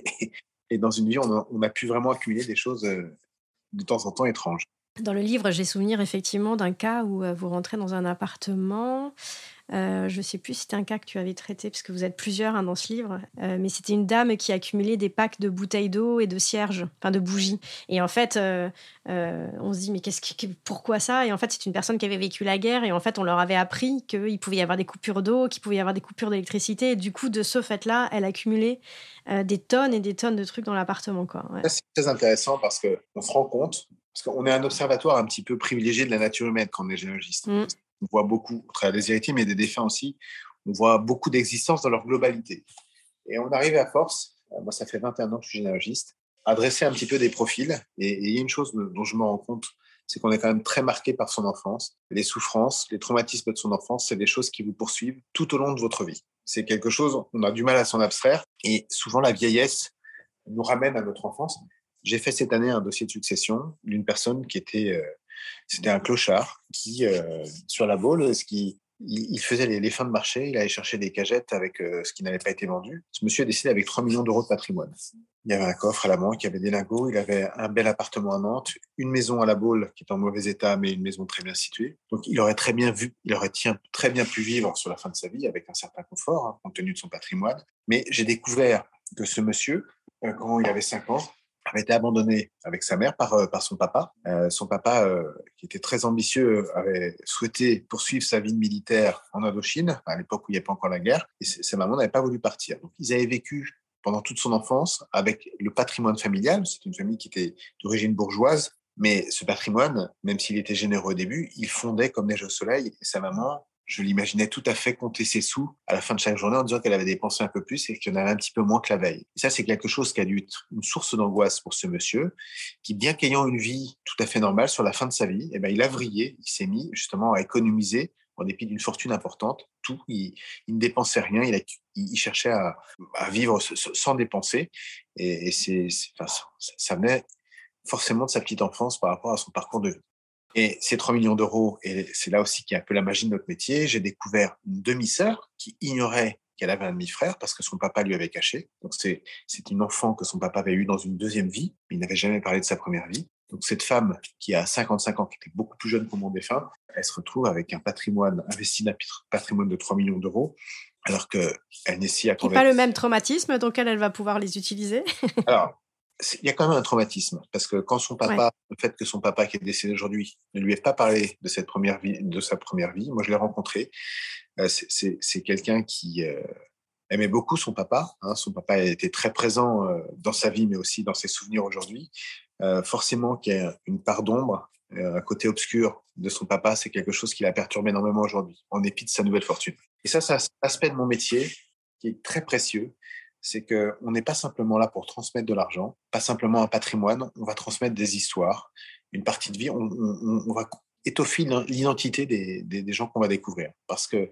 Et dans une vie, on a pu vraiment accumuler des choses de temps en temps étranges. Dans le livre, j'ai souvenir effectivement d'un cas où vous rentrez dans un appartement. Je ne sais plus si c'était un cas que tu avais traité, parce que vous êtes plusieurs dans ce livre, mais c'était une dame qui accumulait des packs de bouteilles d'eau et de cierges, enfin de bougies. Et en fait, on se dit, mais pourquoi ça ? Et en fait, c'est une personne qui avait vécu la guerre, et en fait, on leur avait appris qu'il pouvait y avoir des coupures d'eau, qu'il pouvait y avoir des coupures d'électricité, et du coup, de ce fait-là, elle accumulait des tonnes et des tonnes de trucs dans l'appartement, quoi. Ouais. Ça, c'est très intéressant parce qu'on se rend compte, parce qu'on est un observatoire un petit peu privilégié de la nature humaine quand on est généalogiste. On voit beaucoup, au travers des héritiers, mais des défunts aussi, on voit beaucoup d'existences dans leur globalité. Et on arrive à force, moi ça fait 21 ans que je suis généalogiste, à dresser un petit peu des profils. Et il y a une chose dont je me rends compte, c'est qu'on est quand même très marqué par son enfance. Les souffrances, les traumatismes de son enfance, c'est des choses qui vous poursuivent tout au long de votre vie. C'est quelque chose, on a du mal à s'en abstraire. Et souvent, la vieillesse nous ramène à notre enfance. J'ai fait cette année un dossier de succession d'une personne qui était... c'était un clochard qui, sur la Baule, il faisait les fins de marché, il allait chercher des cagettes avec ce qui n'avait pas été vendu. Ce monsieur est décédé avec 3 millions d'euros de patrimoine. Il y avait un coffre à la banque, il y avait des lingots, il avait un bel appartement à Nantes, une maison à la Baule qui est en mauvais état, mais une maison très bien située. Donc il aurait très bien pu vivre sur la fin de sa vie avec un certain confort, hein, compte tenu de son patrimoine. Mais j'ai découvert que ce monsieur, quand il avait 5 ans, avait été abandonné avec sa mère par son papa. Son papa, qui était très ambitieux, avait souhaité poursuivre sa vie de militaire en Indochine, à l'époque où il n'y avait pas encore la guerre, et sa maman n'avait pas voulu partir. Donc, ils avaient vécu pendant toute son enfance avec le patrimoine familial. C'est une famille qui était d'origine bourgeoise, mais ce patrimoine, même s'il était généreux au début, il fondait comme neige au soleil, et sa maman je l'imaginais tout à fait compter ses sous à la fin de chaque journée en disant qu'elle avait dépensé un peu plus et qu'il y en avait un petit peu moins que la veille. Et ça, c'est quelque chose qui a dû être une source d'angoisse pour ce monsieur qui, bien qu'ayant une vie tout à fait normale sur la fin de sa vie, eh ben, il a vrillé, il s'est mis justement à économiser en dépit d'une fortune importante. Tout, il ne dépensait rien, il cherchait à vivre sans dépenser. Et ça venait forcément de sa petite enfance par rapport à son parcours de vie. Et ces 3 millions d'euros, et c'est là aussi qu'il y a un peu la magie de notre métier, j'ai découvert une demi-sœur qui ignorait qu'elle avait un demi-frère parce que son papa lui avait caché. Donc c'est une enfant que son papa avait eue dans une deuxième vie, mais il n'avait jamais parlé de sa première vie. Donc cette femme qui a 55 ans, qui était beaucoup plus jeune que mon défunt, elle se retrouve avec un patrimoine, investi d'un patrimoine de 3 millions d'euros, alors qu'elle n'est si attendue. Pas le même traumatisme, donc elle va pouvoir les utiliser. Alors, il y a quand même un traumatisme, parce que quand son papa, le fait que son papa qui est décédé aujourd'hui ne lui ait pas parlé de sa première vie, moi je l'ai rencontré, c'est quelqu'un qui aimait beaucoup son papa. Son papa était très présent dans sa vie, mais aussi dans ses souvenirs aujourd'hui. Forcément qu'il y a une part d'ombre, un côté obscur de son papa, c'est quelque chose qui l'a perturbé énormément aujourd'hui, en dépit de sa nouvelle fortune. Et ça, c'est un aspect de mon métier qui est très précieux. C'est qu'on n'est pas simplement là pour transmettre de l'argent, pas simplement un patrimoine, on va transmettre des histoires, une partie de vie, on va étoffer l'identité des gens qu'on va découvrir. Parce que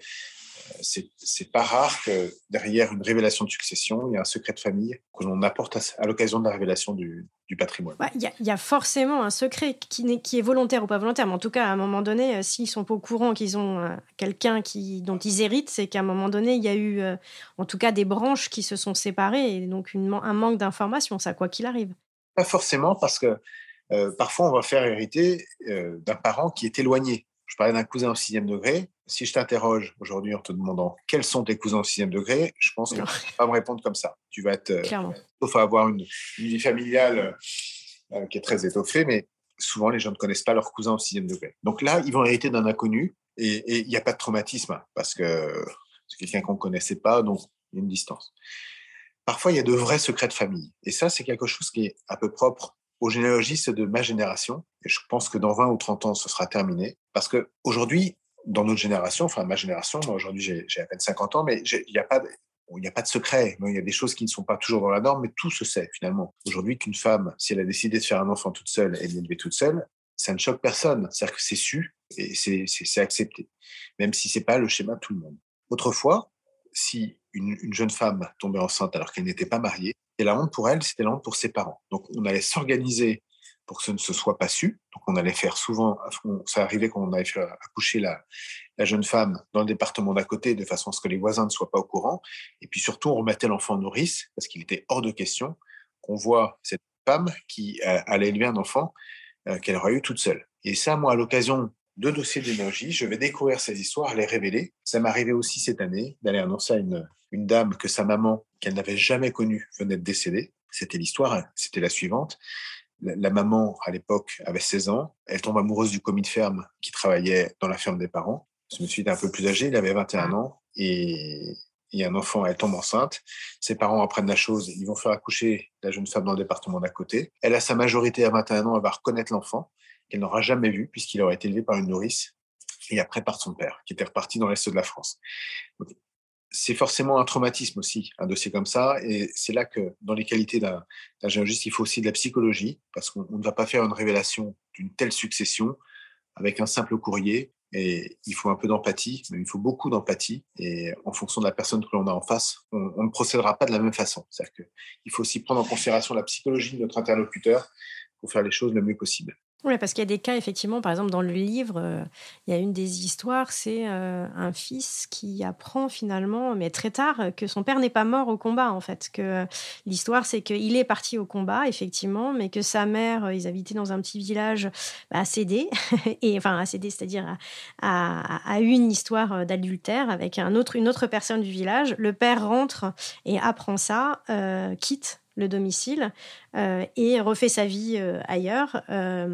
c'est pas rare que derrière une révélation de succession, il y a un secret de famille que l'on apporte à l'occasion de la révélation du patrimoine. Il y a forcément un secret qui est volontaire ou pas volontaire, mais en tout cas, à un moment donné, s'ils ne sont pas au courant qu'ils ont quelqu'un dont ils héritent, c'est qu'à un moment donné, il y a eu en tout cas des branches qui se sont séparées, et donc un manque d'information, ça, quoi qu'il arrive. Pas forcément, parce que parfois, on va faire hériter d'un parent qui est éloigné. Je parlais d'un cousin au 6e degré. Si je t'interroge aujourd'hui en te demandant quels sont tes cousins au 6e degré, je pense que tu ne vas pas me répondre comme ça. Tu vas être, sauf à avoir une vie familiale qui est très étoffée, mais souvent les gens ne connaissent pas leurs cousins au 6e degré. Donc là, ils vont hériter d'un inconnu et il n'y a pas de traumatisme parce que c'est quelqu'un qu'on ne connaissait pas, donc il y a une distance. Parfois, il y a de vrais secrets de famille. Et ça, c'est quelque chose qui est un peu propre aux généalogistes de ma génération. Et je pense que dans 20 ou 30 ans, ce sera terminé. Parce qu'aujourd'hui, dans notre génération, enfin ma génération, moi aujourd'hui j'ai à peine 50 ans, mais il n'y a pas de secret. Il y a des choses qui ne sont pas toujours dans la norme, mais tout se sait finalement. Aujourd'hui, qu'une femme, si elle a décidé de faire un enfant toute seule et de l'élever toute seule, ça ne choque personne. C'est-à-dire que c'est su et c'est accepté, même si ce n'est pas le schéma de tout le monde. Autrefois, si une jeune femme tombait enceinte alors qu'elle n'était pas mariée, et la honte pour elle, c'était la honte pour ses parents. Donc on allait s'organiser pour que ce ne se soit pas su. Donc on allait faire souvent, ça arrivait qu'on allait faire accoucher la jeune femme dans le département d'à côté de façon à ce que les voisins ne soient pas au courant. Et puis surtout, on remettait l'enfant en nourrice parce qu'il était hors de question qu'on voit cette femme qui allait élever un enfant qu'elle aurait eu toute seule. Et ça, moi, à l'occasion de dossiers d'énergie, je vais découvrir ces histoires, les révéler. Ça m'est arrivé aussi cette année d'aller annoncer à une dame que sa maman, qu'elle n'avait jamais connue, venait de décéder. C'était l'histoire, c'était la suivante. La maman, à l'époque, avait 16 ans. Elle tombe amoureuse du commis de ferme qui travaillait dans la ferme des parents. Ce monsieur était un peu plus âgé, il avait 21 ans. Et un enfant, elle tombe enceinte. Ses parents apprennent la chose, ils vont faire accoucher la jeune femme dans le département d'à côté. Elle a sa majorité à 21 ans, elle va reconnaître l'enfant qu'elle n'aura jamais vu puisqu'il aurait été élevé par une nourrice et après par son père, qui était reparti dans l'Est de la France. Donc, c'est forcément un traumatisme aussi, un dossier comme ça. Et c'est là que, dans les qualités d'un généalogiste, il faut aussi de la psychologie, parce qu'on ne va pas faire une révélation d'une telle succession avec un simple courrier. Et il faut un peu d'empathie, mais il faut beaucoup d'empathie. Et en fonction de la personne que l'on a en face, on ne procédera pas de la même façon. C'est-à-dire qu'il faut aussi prendre en considération la psychologie de notre interlocuteur pour faire les choses le mieux possible. Oui, parce qu'il y a des cas, effectivement, par exemple, dans le livre, il y a une des histoires, c'est un fils qui apprend finalement, mais très tard, que son père n'est pas mort au combat, en fait. Que l'histoire, c'est qu'il est parti au combat, effectivement, mais que sa mère, ils habitaient dans un petit village, a cédé, c'est-à-dire a eu une histoire d'adultère avec une autre personne du village. Le père rentre et apprend ça, quitte le domicile et refait sa vie ailleurs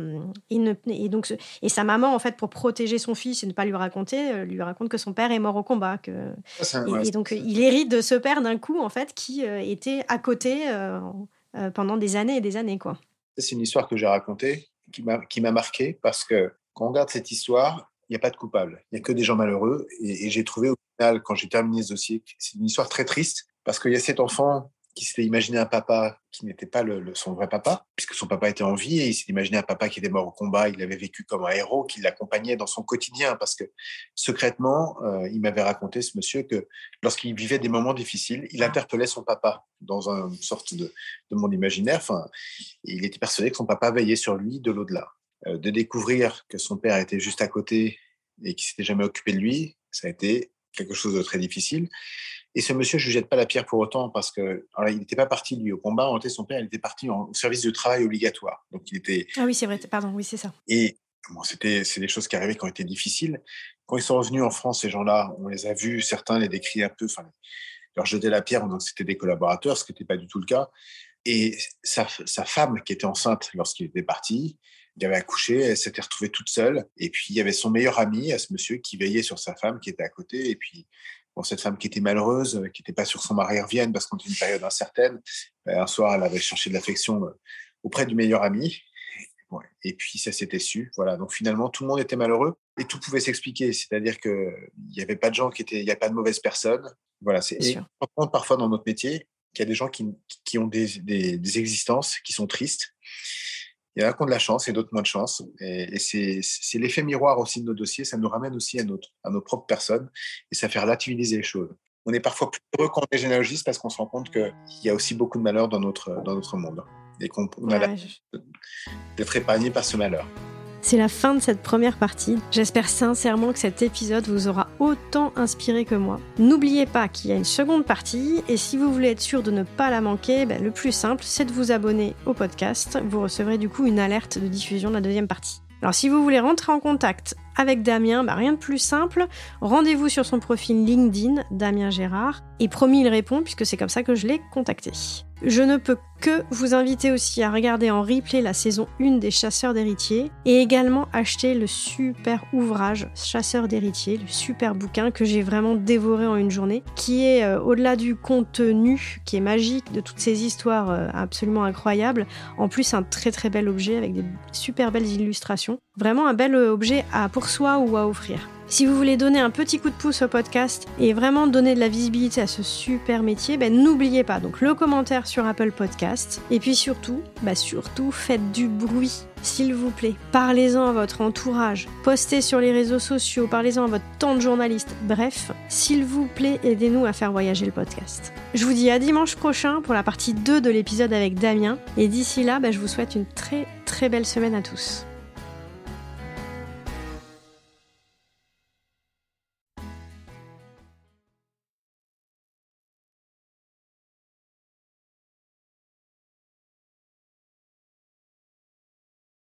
et sa maman, en fait, pour protéger son fils et ne pas lui raconte que son père est mort au combat, et donc il hérite de ce père d'un coup, en fait, qui était à côté pendant des années et des années, quoi. C'est une histoire que j'ai racontée qui m'a marqué parce que quand on regarde cette histoire, il n'y a pas de coupable. Il n'y a que des gens malheureux. Et j'ai trouvé au final, quand j'ai terminé ce dossier, c'est une histoire très triste parce qu'il y a cet enfant qui s'était imaginé un papa qui n'était pas son vrai papa, puisque son papa était en vie, et il s'est imaginé un papa qui était mort au combat. Il l'avait vécu comme un héros, qui l'accompagnait dans son quotidien, parce que secrètement, il m'avait raconté, ce monsieur, que lorsqu'il vivait des moments difficiles, il interpellait son papa dans une sorte de monde imaginaire. Enfin, il était persuadé que son papa veillait sur lui de l'au-delà. De découvrir que son père était juste à côté et qu'il ne s'était jamais occupé de lui, ça a été quelque chose de très difficile. Et ce monsieur, je ne lui jette pas la pierre pour autant, parce que il n'était pas parti, lui, au combat. En fait, son père, il était parti au service de travail obligatoire. Donc, il était... Ah oui, c'est vrai, pardon, oui, c'est ça. Et bon, c'est des choses qui arrivaient, qui ont été difficiles. Quand ils sont revenus en France, ces gens-là, on les a vus, certains les décrivent un peu, leur jetaient la pierre en disant que c'était des collaborateurs, ce qui n'était pas du tout le cas. Et sa femme, qui était enceinte lorsqu'il était parti, il avait accouché, elle s'était retrouvée toute seule. Et puis, il y avait son meilleur ami, à ce monsieur, qui veillait sur sa femme, qui était à côté. Et puis, cette femme qui était malheureuse, qui n'était pas sur son mari revienne parce qu'on était une période incertaine. Un soir, elle avait cherché de l'affection auprès du meilleur ami. Et puis, ça s'était su. Voilà. Donc, finalement, tout le monde était malheureux et tout pouvait s'expliquer. C'est-à-dire qu'il n'y avait pas de gens il n'y a pas de mauvaises personnes. Voilà. Et on compte parfois dans notre métier qu'il y a des gens qui ont des existences qui sont tristes. Il y en a qui ont de la chance et d'autres moins de chance. Et c'est l'effet miroir aussi de nos dossiers. Ça nous ramène aussi à nos propres personnes et ça fait relativiser les choses. On est parfois plus heureux quand on est généalogiste parce qu'on se rend compte qu'il y a aussi beaucoup de malheur dans notre monde et qu'on a d'être épargné par ce malheur. C'est la fin de cette première partie. J'espère sincèrement que cet épisode vous aura autant inspiré que moi. N'oubliez pas qu'il y a une seconde partie et si vous voulez être sûr de ne pas la manquer, le plus simple, c'est de vous abonner au podcast. Vous recevrez du coup une alerte de diffusion de la deuxième partie. Alors si vous voulez rentrer en contact avec Damien, rien de plus simple, rendez-vous sur son profil LinkedIn, Damien Gérard, et promis il répond puisque c'est comme ça que je l'ai contacté. Je ne peux que vous inviter aussi à regarder en replay la saison 1 des Chasseurs d'héritiers et également acheter le super ouvrage Chasseurs d'héritiers, le super bouquin que j'ai vraiment dévoré en une journée, qui est au-delà du contenu qui est magique, de toutes ces histoires absolument incroyables, en plus un très très bel objet avec des super belles illustrations. Vraiment un bel objet pour soi ou à offrir. Si vous voulez donner un petit coup de pouce au podcast et vraiment donner de la visibilité à ce super métier, n'oubliez pas donc le commentaire sur Apple Podcast. Et puis surtout, faites du bruit, s'il vous plaît. Parlez-en à votre entourage, postez sur les réseaux sociaux, parlez-en à votre tante journaliste. Bref, s'il vous plaît, aidez-nous à faire voyager le podcast. Je vous dis à dimanche prochain pour la partie 2 de l'épisode avec Damien. Et d'ici là, je vous souhaite une très très belle semaine à tous.